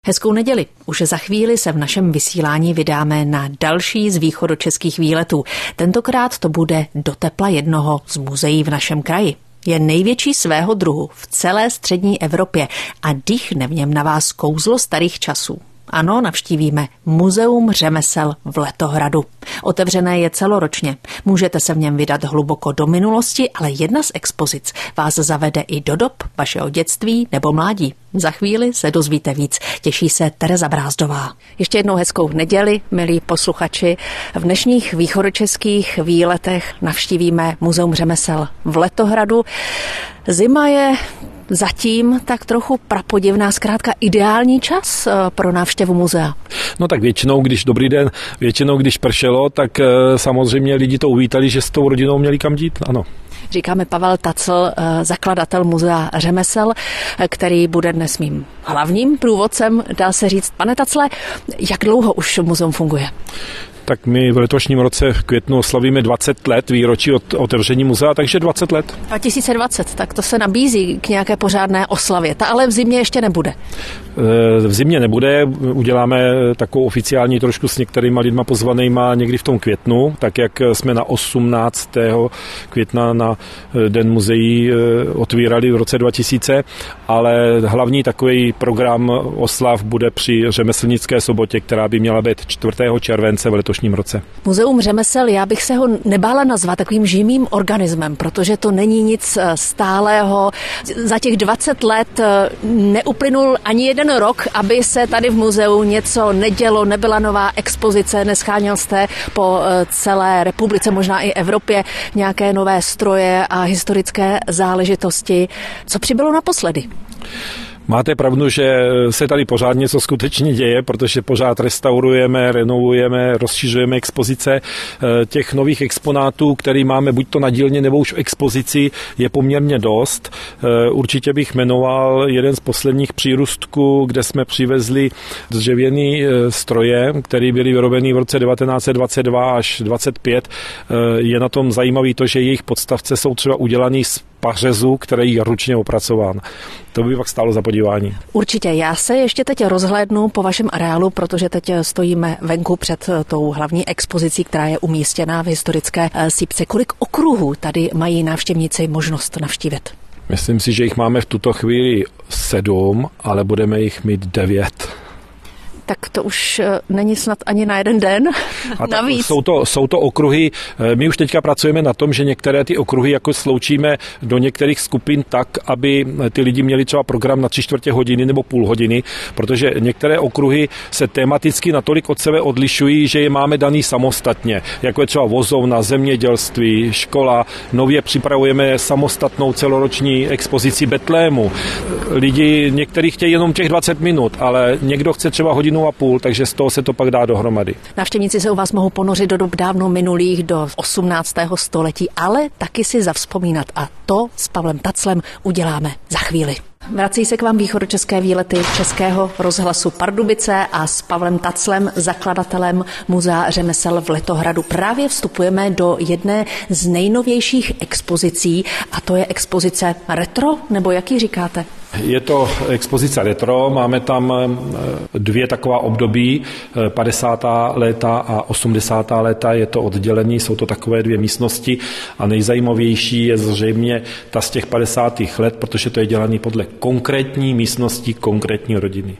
Hezkou neděli. Už za chvíli se v našem vysílání vydáme na další z východočeských výletů. Tentokrát to bude do tepla jednoho z muzeí v našem kraji. Je největší svého druhu v celé střední Evropě a dýchne v něm na vás kouzlo starých časů. Ano, navštívíme Muzeum řemesel v Letohradu. Otevřené je celoročně. Můžete se v něm vydat hluboko do minulosti, ale jedna z expozic vás zavede i do dob vašeho dětství nebo mládí. Za chvíli se dozvíte víc. Těší se Tereza Brázdová. Ještě jednou hezkou neděli, milí posluchači. V dnešních východočeských výletech navštívíme Muzeum řemesel v Letohradu. Zima je zatím tak trochu prapodivná, zkrátka ideální čas pro návštěvu muzea. No tak většinou, když pršelo, tak samozřejmě lidi to uvítali, že s tou rodinou měli kam jít, ano. Říkáme Pavel Tacl, zakladatel Muzea řemesel, který bude dnes mým hlavním průvodcem, dá se říct. Pane Tacle, jak dlouho už muzeum funguje? Tak my v letošním roce v květnu oslavíme 20 let výročí od otevření muzea, takže 20 let. 2020, tak to se nabízí k nějaké pořádné oslavě. Ta ale v zimě ještě nebude. V zimě nebude, uděláme takovou oficiální trošku s některýma lidma pozvanýma někdy v tom květnu, tak jak jsme na 18. května na Den muzeí otvírali v roce 2000, ale hlavní takový program oslav bude při řemeslnické sobotě, která by měla být 4. července v letošním roce. Muzeum řemesel, já bych se ho nebála nazvat takovým živým organismem, protože to není nic stálého. Za těch 20 let neuplynul ani jeden rok, aby se tady v muzeu něco nedělo, nebyla nová expozice, nescháněl jste po celé republice, možná i Evropě, nějaké nové stroje a historické záležitosti. Co přibylo naposledy? Máte pravdu, že se tady pořád něco skutečně děje, protože pořád restaurujeme, renovujeme, rozšiřujeme expozice. Těch nových exponátů, který máme buď to na dílně nebo už v expozici, je poměrně dost. Určitě bych jmenoval jeden z posledních přírůstků, kde jsme přivezli dřevěný stroje, které byly vyrobeny v roce 1922 až 25. Je na tom zajímavý to, že jejich podstavce jsou třeba udělaný z pařezu, který je ručně opracován. To by pak stálo za podívání. Určitě. Já se ještě teď rozhlédnu po vašem areálu, protože teď stojíme venku před tou hlavní expozicí, která je umístěná v historické sýpce. Kolik okruhů tady mají návštěvníci možnost navštívit? Myslím si, že jich máme v tuto chvíli 7, ale budeme jich mít 9. Tak to už není snad ani na jeden den. A navíc. Jsou to okruhy. My už teďka pracujeme na tom, že některé ty okruhy jako sloučíme do některých skupin tak, aby ty lidi měli třeba program na 3/4 hodiny nebo půl hodiny, protože některé okruhy se tematicky natolik od sebe odlišují, že je máme daný samostatně. Jako je třeba vozovna, zemědělství, škola. Nově připravujeme samostatnou celoroční expozici Betlému. Lidi někteří chtějí jenom těch 20 minut, ale někdo chce třeba hodinu a půl, takže z toho se to pak dá dohromady. Návštěvníci se u vás mohou ponořit do dob dávno minulých, do 18. století, ale taky si zavzpomínat. A to s Pavlem Taclem uděláme za chvíli. Vrací se k vám východočeské výlety Českého rozhlasu Pardubice a s Pavlem Taclem, zakladatelem Muzea řemesel v Letohradu. Právě vstupujeme do jedné z nejnovějších expozicí a to je expozice retro, nebo jak ji říkáte? Je to expozice retro, máme tam 2 taková období, 50. léta a 80. léta, je to oddělený, jsou to takové 2 místnosti a nejzajímavější je zřejmě ta z těch 50. let, protože to je dělaný podle konkrétní místnosti, konkrétní rodiny.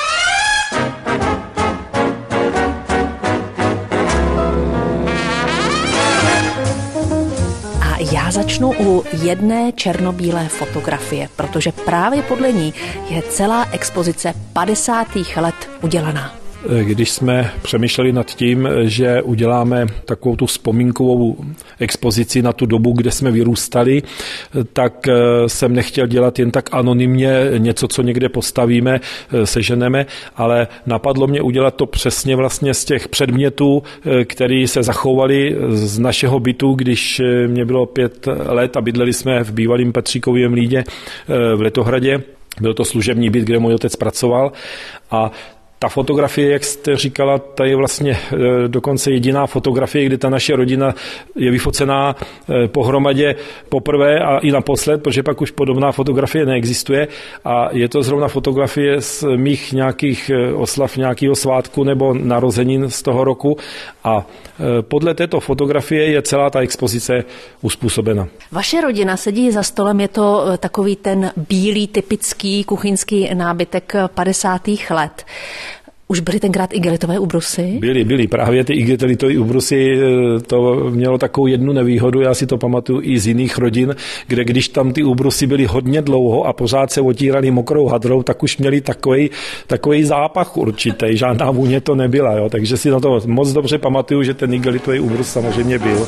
Já začnu u jedné černobílé fotografie, protože právě podle ní je celá expozice 50. let udělaná. Když jsme přemýšleli nad tím, že uděláme takovou tu vzpomínkovou expozici na tu dobu, kde jsme vyrůstali, tak jsem nechtěl dělat jen tak anonymně něco, co někde postavíme, seženeme, ale napadlo mě udělat to přesně vlastně z těch předmětů, které se zachovaly z našeho bytu, když mě bylo 5 let a bydleli jsme v bývalém Petříkově Mlýně v Letohradě. Byl to služební byt, kde můj otec pracoval a Ta fotografie, jak jste říkala, ta je vlastně dokonce jediná fotografie, kde ta naše rodina je vyfocená pohromadě poprvé a i naposled, protože pak už podobná fotografie neexistuje a je to zrovna fotografie z mých nějakých oslav nějakého svátku nebo narozenin z toho roku a podle této fotografie je celá ta expozice uspůsobena. Vaše rodina sedí za stolem, je to takový ten bílý, typický kuchyňský nábytek 50. let. Už byly tenkrát igelitové ubrusy? Byly. Právě ty igelitové ubrusy, to mělo takovou jednu nevýhodu, já si to pamatuju i z jiných rodin, kde když tam ty ubrusy byly hodně dlouho a pořád se otírali mokrou hadrou, tak už měli takový zápach určitý, žádná vůně to nebyla, jo? Takže si na to moc dobře pamatuju, že ten igelitový ubrus samozřejmě byl.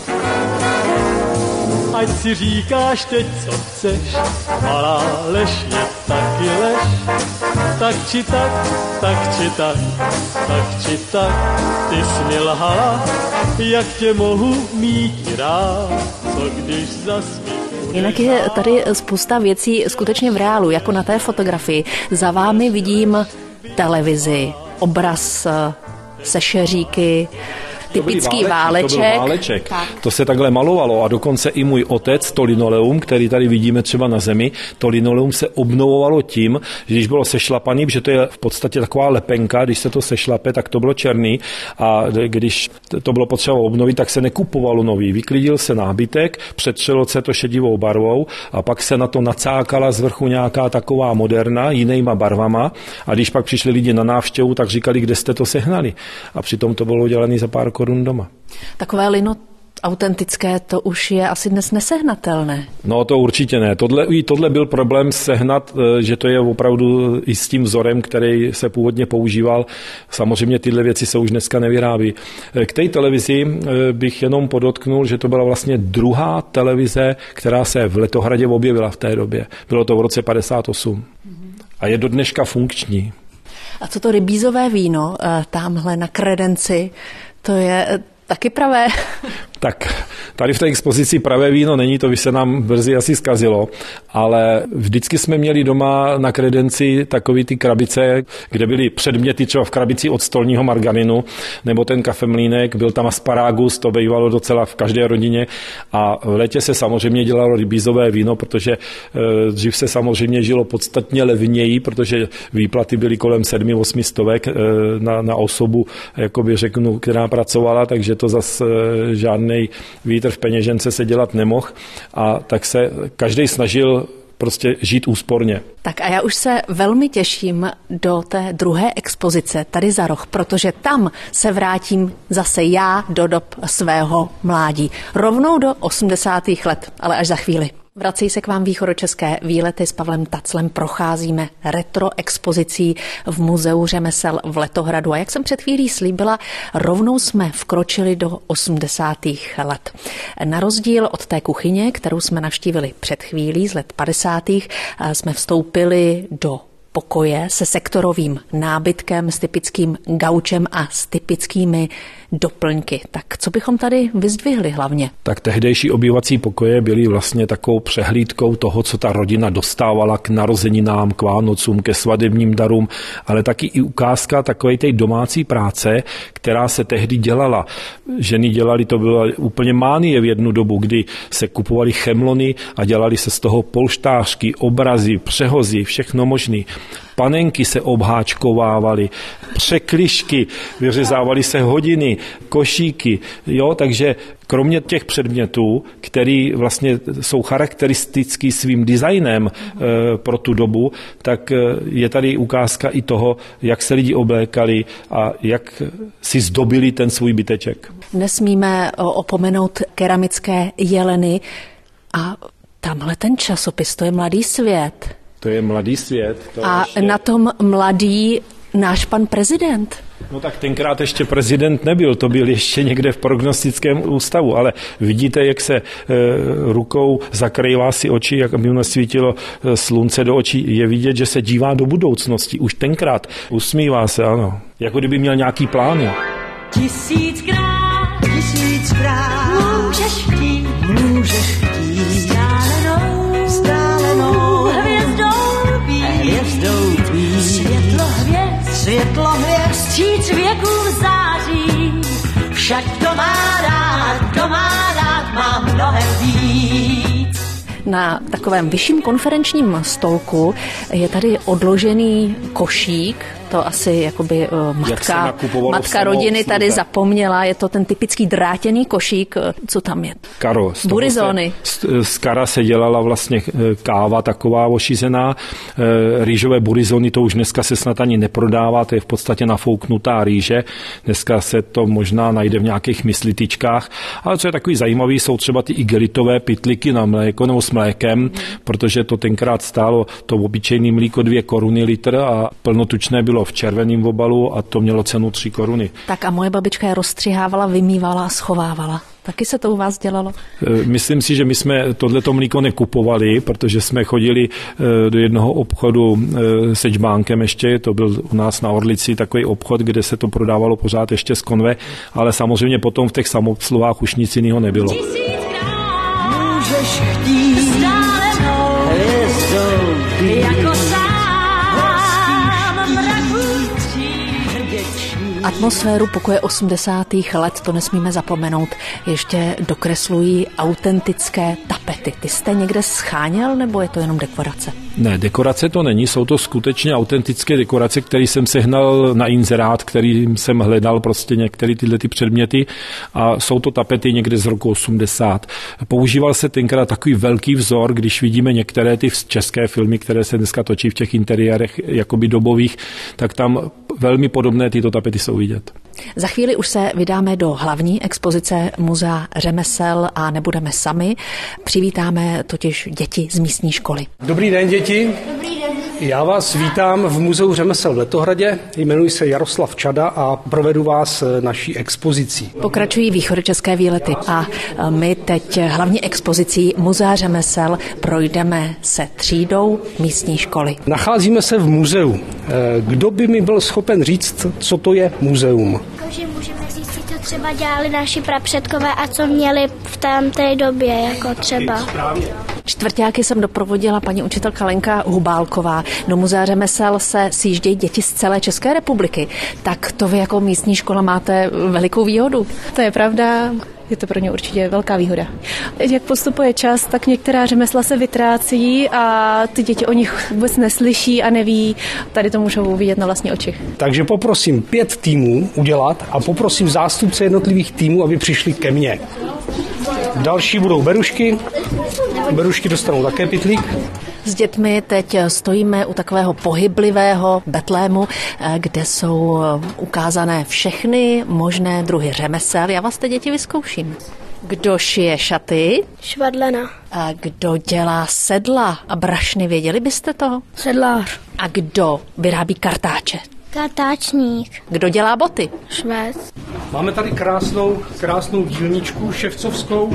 Ať si říkáš teď, co chceš, malá lež je taky lež. Tak či tak, tak či tak, tak či tak, ty jsi mi lhala, jak tě mohu mít rád, co když zas mi... Jinak je tady spousta věcí skutečně v reálu, jako na té fotografii. Za vámi vidím televizi, obraz se šeříky, typický váleček. To byl váleček. To se takhle malovalo a dokonce i můj otec, to linoleum, který tady vidíme třeba na zemi, to linoleum se obnovovalo tím, že když bylo sešlapaný, že to je v podstatě taková lepenka, když se to sešlape, tak to bylo černý a když to bylo potřeba obnovit, tak se nekupovalo nový. Vyklidil se nábytek, přetřelo se to šedivou barvou a pak se na to nacákala z vrchu nějaká taková moderna jinýma barvama a když pak přišli lidi na návštěvu, tak říkali, kde jste to sehnali. A přitom to bylo udělané za pár korun doma. Takové lino autentické, to už je asi dnes nesehnatelné. No to určitě ne. Tohle byl problém sehnat, že to je opravdu i s tím vzorem, který se původně používal. Samozřejmě tyhle věci se už dneska nevyrábí. K té televizi bych jenom podotknul, že to byla vlastně druhá televize, která se v Letohradě objevila v té době. Bylo to v roce 58. A je do dneška funkční. A co to rybízové víno tamhle na kredenci, to je taky pravé? Tak tady v té expozici pravé víno není, to by se nám brzy asi zkazilo, ale vždycky jsme měli doma na kredenci takový ty krabice, kde byly předměty třeba v krabici od stolního margarinu, nebo ten kafemlýnek, byl tam asparagus, to bývalo docela v každé rodině a v létě se samozřejmě dělalo rybízové víno, protože dřív se samozřejmě žilo podstatně levněji, protože výplaty byly kolem 700-800 stovek na osobu, jakoby řeknu, která pracovala, takže to zas žádnej vítr v peněžence se dělat nemohl a tak se každý snažil prostě žít úsporně. Tak a já už se velmi těším do té druhé expozice tady za roh, protože tam se vrátím zase já do dob svého mládí. Rovnou do 80. let, ale až za chvíli. Vrací se k vám východočeské výlety s Pavlem Taclem, procházíme retro expozicí v Muzeu řemesel v Letohradu a jak jsem před chvílí slíbila, rovnou jsme vkročili do 80. let. Na rozdíl od té kuchyně, kterou jsme navštívili před chvílí z let 50. jsme vstoupili do pokoje se sektorovým nábytkem, s typickým gaučem a s typickými doplňky. Tak co bychom tady vyzdvihli hlavně? Tak tehdejší obývací pokoje byly vlastně takovou přehlídkou toho, co ta rodina dostávala k narozeninám, k Vánocům, ke svatebním darům, ale taky i ukázka takové té domácí práce, která se tehdy dělala. Ženy dělali, to byla úplně mánie v jednu dobu, kdy se kupovaly chemlony a dělali se z toho polštářky, obrazy, přehozy, všechno možné. Panenky se obháčkovávaly, překližky, vyřezávaly se hodiny, košíky, jo, takže kromě těch předmětů, který vlastně jsou charakteristický svým designem pro tu dobu, tak je tady ukázka i toho, jak se lidi oblékali a jak si zdobili ten svůj byteček. Nesmíme opomenout keramické jeleny a tamhle ten časopis, to je Mladý svět. To je Mladý svět. A ještě... na tom mladý náš pan prezident. No tak tenkrát ještě prezident nebyl, to byl ještě někde v prognostickém ústavu, ale vidíte, jak se rukou zakrývá si oči, jak by mu svítilo slunce do očí, je vidět, že se dívá do budoucnosti. Už tenkrát usmívá se, ano. Jako kdyby měl nějaký plán. Tisíckrát můžeš chtít, vzdálenou hvězdou tvý, světlo světlo hvězd vstříc věků v září. Však kdo má rád, má mnohem víc. Na takovém vyšším konferenčním stolku je tady odložený košík, to asi jakoby matka rodiny tady zapomněla, je to ten typický drátěný košík, co tam je? Karo. Burizony. Z kara se dělala vlastně káva taková ošizená, rýžové burizony, to už dneska se snad ani neprodává, to je v podstatě nafouknutá rýže, dneska se to možná najde v nějakých myslitičkách, ale co je takový zajímavý, jsou třeba ty igelitové pytliky na mléko nebo s mlékem, protože to tenkrát stálo to obyčejné mlíko 2 koruny litr a plnotučné bylo v červeném obalu a to mělo cenu 3 koruny. Tak a moje babička je rozstřihávala, vymývala a schovávala. Taky se to u vás dělalo? Myslím si, že my jsme tohleto mlíko nekupovali, protože jsme chodili do jednoho obchodu se Čbánkem ještě, to byl u nás na Orlici takový obchod, kde se to prodávalo pořád ještě z konve, ale samozřejmě potom v těch samoobsluhách už nic jiného nebylo. Můžeš chtít vzdálenou hvězdou jako sám Atmosféru pokoje 80. let, to nesmíme zapomenout, ještě dokreslují autentické tapety. Ty jste někde scháněl, nebo je to jenom dekorace? Ne, dekorace to není, jsou to skutečně autentické dekorace, které jsem sehnal na inzerát, kterým jsem hledal prostě některé tyhle ty předměty a jsou to tapety někde z roku 80. Používal se tenkrát takový velký vzor, když vidíme některé ty české filmy, které se dneska točí v těch interiérech jakoby dobových, tak tam velmi podobné tyto tapety jsou vidět. Za chvíli už se vydáme do hlavní expozice Muzea řemesel a nebudeme sami. Přivítáme totiž děti z místní školy. Dobrý den, děti. Dobrý den. Já vás vítám v Muzeu řemesel v Letohradě. Jmenuji se Jaroslav Čada a provedu vás naší expozicí. Pokračují východočeské výlety a my teď hlavní expozicí Muzea řemesel projdeme se třídou místní školy. Nacházíme se v muzeu. Kdo by mi byl schopen říct, co to je muzeum? Takže můžeme říct, co třeba dělali naši prapředkové a co měli v té době, jako třeba. Čtvrťáky jsem doprovodila paní učitelka Lenka Hubálková. Do Muzea řemesel se sjíždějí děti z celé České republiky. Tak to vy jako místní škola máte velikou výhodu. To je pravda. Je to pro ně určitě velká výhoda. Jak postupuje čas, tak některá řemesla se vytrácí a ty děti o nich vůbec neslyší a neví. Tady to můžou vidět na vlastní oči. Takže poprosím 5 týmů udělat a poprosím zástupce jednotlivých týmů, aby přišli ke mně. Další budou berušky. Berušky dostanou také pytlík. S dětmi teď stojíme u takového pohyblivého betlému, kde jsou ukázané všechny možné druhy řemesel. Já vás teď, děti, vyzkouším. Kdo šije šaty? Švadlena. A kdo dělá sedla a brašny, věděli byste to? Sedlář. A kdo vyrábí kartáče? Kartáčník. Kdo dělá boty? Švec. Máme tady krásnou dílničku ševcovskou.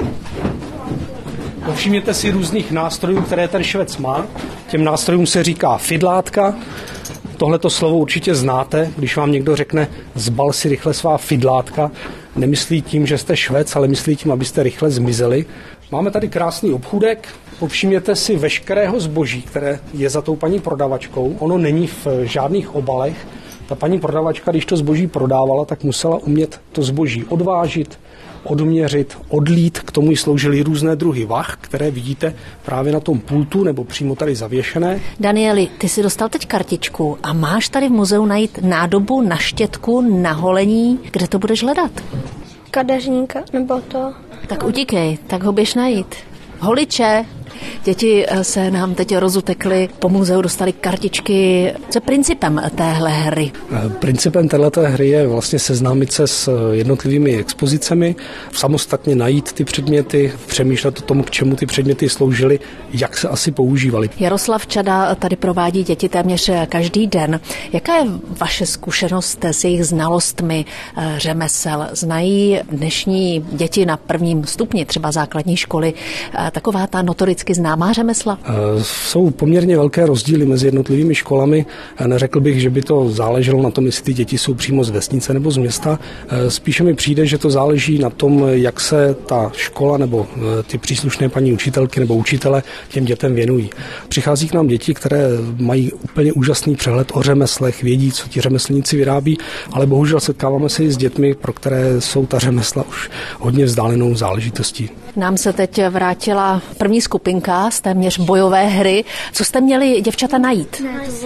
Povšimněte si různých nástrojů, které ten švec má. Těm nástrojům se říká fidlátka. Tohleto slovo určitě znáte, když vám někdo řekne zbal si rychle svá fidlátka. Nemyslí tím, že jste švec, ale myslí tím, abyste rychle zmizeli. Máme tady krásný obchůdek. Povšimněte si veškerého zboží, které je za tou paní prodavačkou. Ono není v žádných obalech. Ta paní prodavačka, když to zboží prodávala, tak musela umět to zboží odvážit, odměřit, odlít. K tomu jí sloužily různé druhy vah, které vidíte právě na tom pultu nebo přímo tady zavěšené. Danieli, ty si dostal teď kartičku a máš tady v muzeu najít nádobu na štětku, na holení. Kde to budeš hledat? Kadeřníka, nebo to? Tak utíkej, tak ho běž najít. Holiče! Děti se nám teď rozutekly, po muzeu dostali kartičky. Co je principem téhle hry? Principem téhleté hry je vlastně seznámit se s jednotlivými expozicemi, samostatně najít ty předměty, přemýšlet o tom, k čemu ty předměty sloužily, jak se asi používaly. Jaroslav Čada tady provádí děti téměř každý den. Jaká je vaše zkušenost s jejich znalostmi řemesel? Znají dnešní děti na prvním stupni, třeba základní školy, taková ta notorická prakticky známá řemesla? Jsou poměrně velké rozdíly mezi jednotlivými školami. Neřekl bych, že by to záleželo na tom, jestli ty děti jsou přímo z vesnice nebo z města. Spíše mi přijde, že to záleží na tom, jak se ta škola nebo ty příslušné paní učitelky nebo učitele těm dětem věnují. Přichází k nám děti, které mají úplně úžasný přehled o řemeslech, vědí, co ti řemeslníci vyrábí, ale bohužel setkáváme se i s dětmi, pro které jsou ta řemesla už hodně vzdálenou záležitostí. Nám se teď vrátila první skupinka z téměř bojové hry. Co jste měli, děvčata, najít?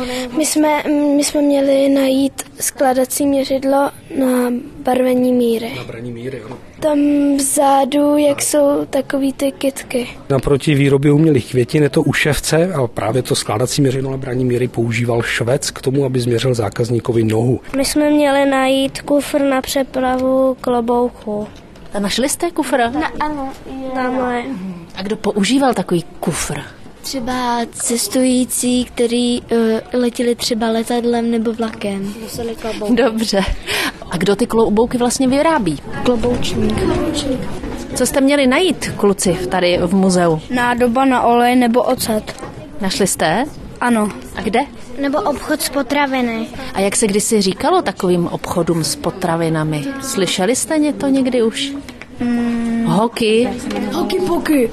My jsme měli najít skladací měřidlo na barvení míry. Na braní míry, ano. Tam vzadu, jak jsou takový ty kytky. Naproti výrobě umělých květin je to u ševce a právě to skládací měřidlo na braní míry používal švec k tomu, aby změřil zákazníkovi nohu. My jsme měli najít kufr na přepravu klobouku. A našli jste kufr? Ano, tamhle. A kdo používal takový kufr? Třeba cestující, kteří letěli třeba letadlem nebo vlakem. Dobře. A kdo ty klobouky vlastně vyrábí? Kloboučník. Co jste měli najít, kluci, tady v muzeu? Nádoba na olej nebo ocet. Našli jste? Ano. A kde? Nebo obchod s potraviny. A jak se kdysi říkalo takovým obchodům s potravinami? Slyšeli jste to někdy už? Hoky. Hoky-poky.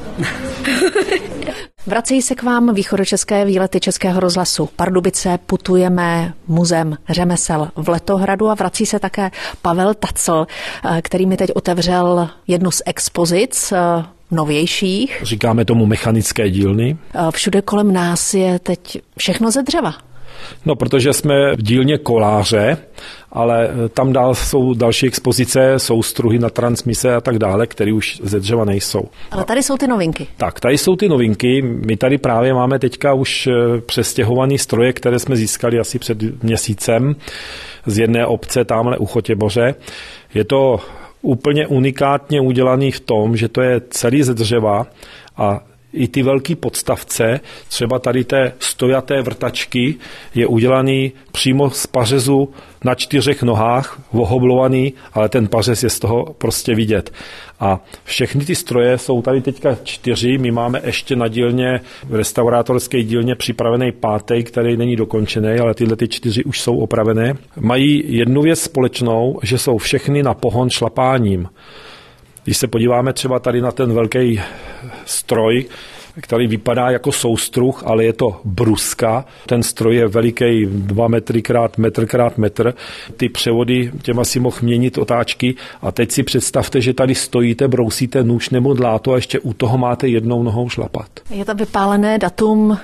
Vracejí se k vám východočeské výlety Českého rozhlasu Pardubice, putujeme muzeem řemesel v Letohradu a vrací se také Pavel Tacl, který mi teď otevřel jednu z expozic novějších. Říkáme tomu mechanické dílny. Všude kolem nás je teď všechno ze dřeva. No, protože jsme v dílně koláře, ale tam dál jsou další expozice, soustruhy na transmise a tak dále, které už ze dřeva nejsou. Ale tady jsou ty novinky. Tak, tady jsou ty novinky. My tady právě máme teďka už přestěhovaný stroje, které jsme získali asi před měsícem z jedné obce tamhle u Chotěboře. Je to úplně unikátně udělaný v tom, že to je celý ze dřeva a i ty velký podstavce, třeba tady té stojaté vrtačky, je udělaný přímo z pařezu na 4 nohách, vohoblovaný, ale ten pařez je z toho prostě vidět. A všechny ty stroje jsou tady teďka 4, my máme ještě na dílně, v restaurátorské dílně připravený 5., který není dokončený, ale tyhle ty 4 už jsou opravené. Mají jednu věc společnou, že jsou všechny na pohon šlapáním. Když se podíváme třeba tady na ten velký stroj, který vypadá jako soustruh, ale je to bruska. Ten stroj je veliký 2 metry krát metr krát metr. Ty převody těma si mohl měnit otáčky a teď si představte, že tady stojíte, brousíte nůž nebo dláto a ještě u toho máte jednou nohou šlapat. Je tam vypálené datum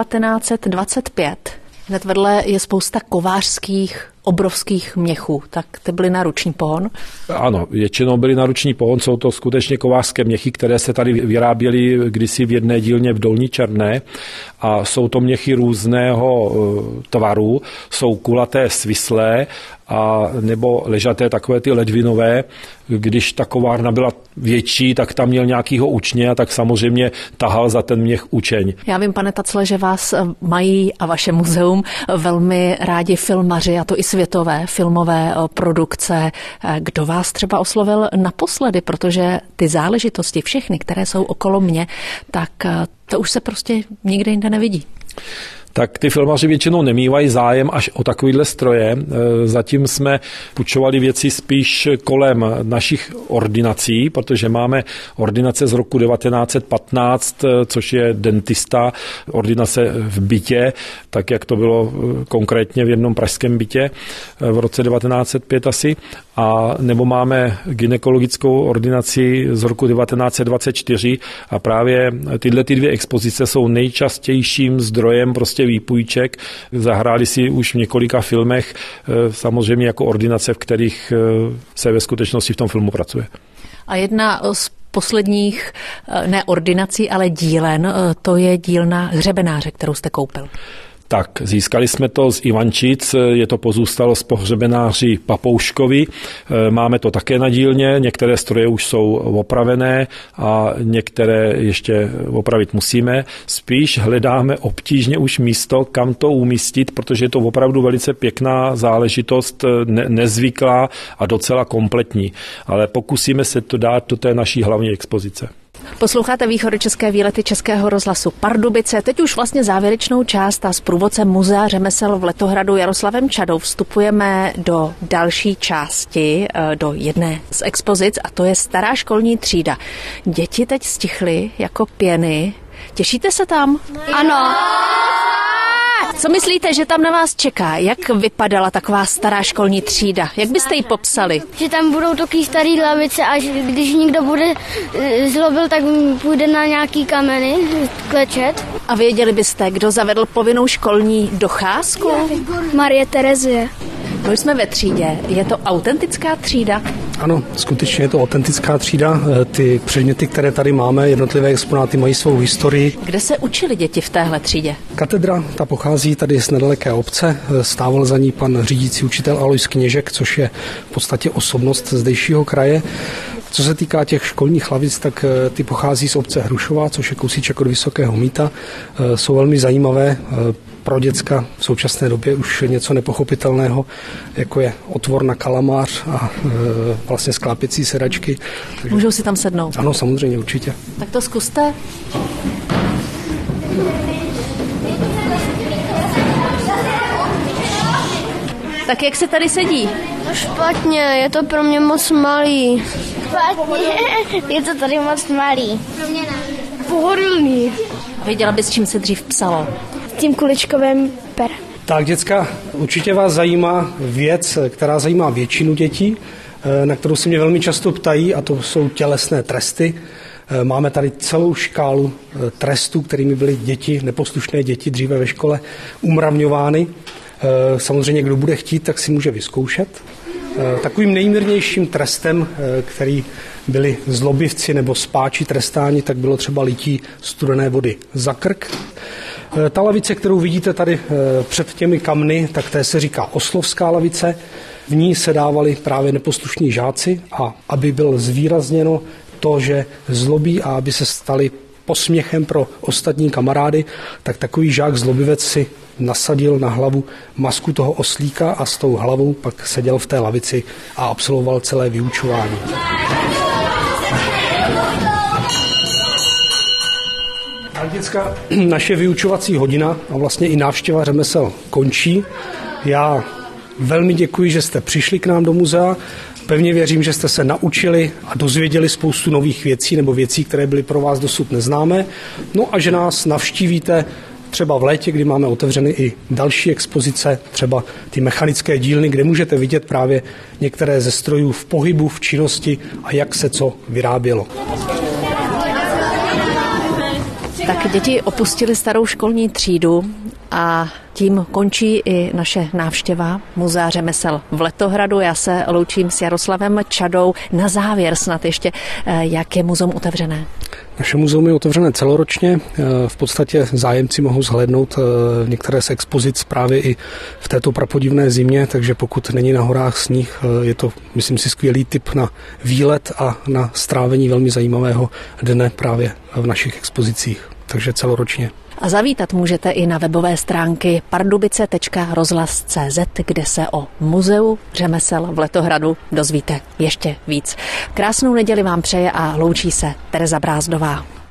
1925. Hned vedle je spousta kovářských obrovských měchů, tak ty byly na ruční pohon? Ano, většinou byly na ruční pohon, jsou to skutečně kovářské měchy, které se tady vyráběly kdysi v jedné dílně v Dolní Černé a jsou to měchy různého tvaru, jsou kulaté, svislé a nebo ležaté takové ty ledvinové. Když ta kovárna byla větší, tak tam měl nějakýho učně a tak samozřejmě tahal za ten měch učeň. Já vím, pane Tacle, že vás mají a vaše muzeum velmi rádi filmaři, a to i světové filmové produkce. Kdo vás třeba oslovil naposledy, protože ty záležitosti všechny, které jsou okolo mě, tak to už se prostě nikde jinde nevidí. Tak ty filmaři většinou nemývají zájem až o takovýhle stroje. Zatím jsme půjčovali věci spíš kolem našich ordinací, protože máme ordinace z roku 1915, což je dentista, ordinace v bytě, tak jak to bylo konkrétně v jednom pražském bytě v roce 1905 asi. A nebo máme gynekologickou ordinaci z roku 1924 a právě tyhle ty 2 expozice jsou nejčastějším zdrojem prostě výpůjček. Zahráli si už v několika filmech, samozřejmě jako ordinace, v kterých se ve skutečnosti v tom filmu pracuje. A jedna z posledních, ne ordinací, ale dílen, to je dílna hřebenáře, kterou jste koupil. Tak, získali jsme to z Ivančic, je to pozůstalo z pohřebenáři Papouškovi, máme to také na dílně, některé stroje už jsou opravené a některé ještě opravit musíme. Spíš hledáme obtížně už místo, kam to umístit, protože je to opravdu velice pěkná záležitost, nezvyklá a docela kompletní, ale pokusíme se to dát do té naší hlavní expozice. Posloucháte východočeské výlety Českého rozhlasu Pardubice. Teď už vlastně závěrečnou část a s průvodcem Muzea řemesel v Letohradu Jaroslavem Čadou vstupujeme do další části, do jedné z expozic, a to je stará školní třída. Děti teď stichly jako pěny. Těšíte se tam? Ano. Co myslíte, že tam na vás čeká? Jak vypadala taková stará školní třída? Jak byste ji popsali? Že tam budou takový starý lavice a když někdo bude zlobil, tak půjde na nějaký kameny klečet. A věděli byste, kdo zavedl povinnou školní docházku? Marie Terezie. My jsme ve třídě. Je to autentická třída? Ano, skutečně je to autentická třída. Ty předměty, které tady máme, jednotlivé exponáty mají svou historii. Kde se učili děti v téhle třídě? Katedra, ta pochází tady z nedaleké obce. Stával za ní pan řídící učitel Alois Kněžek, což je v podstatě osobnost zdejšího kraje. Co se týká těch školních lavic, tak ty pochází z obce Hrušová, což je kousíček od Vysokého Mýta. Jsou velmi zajímavé pro děcka v současné době už něco nepochopitelného, jako je otvor na kalamář a vlastně sklápěcí sedačky. Můžou si tam sednout? Ano, samozřejmě, určitě. Tak to zkuste. Tak jak se tady sedí? No špatně, je to pro mě moc malý. Špatně, je to tady moc malý. Pro mě ne. Pohodlný. Věděla bys, čím se dřív psalo? S tím kuličkovým perem. Tak, děcka, určitě vás zajímá věc, která zajímá většinu dětí, na kterou se mě velmi často ptají, a to jsou tělesné tresty. Máme tady celou škálu trestů, kterými byly děti, neposlušné děti dříve ve škole umravňovány. Samozřejmě, kdo bude chtít, tak si může vyzkoušet. Takovým nejmírnějším trestem, který byli zlobivci nebo spáči trestáni, tak bylo třeba lití studené vody za krk. Ta lavice, kterou vidíte tady před těmi kamny, tak té se říká oslovská lavice. V ní se dávali právě neposlušní žáci, a aby bylo zvýrazněno to, že zlobí, a aby se stali posměchem pro ostatní kamarády, tak takový žák zlobivec si nasadil na hlavu masku toho oslíka a s tou hlavou pak seděl v té lavici a absolvoval celé vyučování. Tak, děcka, naše vyučovací hodina a vlastně i návštěva řemesel končí. Já velmi děkuji, že jste přišli k nám do muzea. Pevně věřím, že jste se naučili a dozvěděli spoustu nových věcí nebo věcí, které byly pro vás dosud neznámé. No a že nás navštívíte třeba v létě, kdy máme otevřeny i další expozice, třeba ty mechanické dílny, kde můžete vidět právě některé ze strojů v pohybu, v činnosti a jak se co vyrábělo. Tak děti opustili starou školní třídu a tím končí i naše návštěva Muzea řemesel v Letohradu. Já se loučím s Jaroslavem Čadou. Na závěr snad ještě, jak je muzeum otevřené? Naše muzeum je otevřené celoročně. V podstatě zájemci mohou zhlédnout některé z expozic právě i v této prapodivné zimě, takže pokud není na horách sníh, je to, myslím si, skvělý tip na výlet a na strávení velmi zajímavého dne právě v našich expozicích. Takže celoročně. A zavítat můžete i na webové stránky pardubice.rozhlas.cz, kde se o muzeu řemesel v Letohradu dozvíte ještě víc. Krásnou neděli vám přeje a loučí se Tereza Brázdová.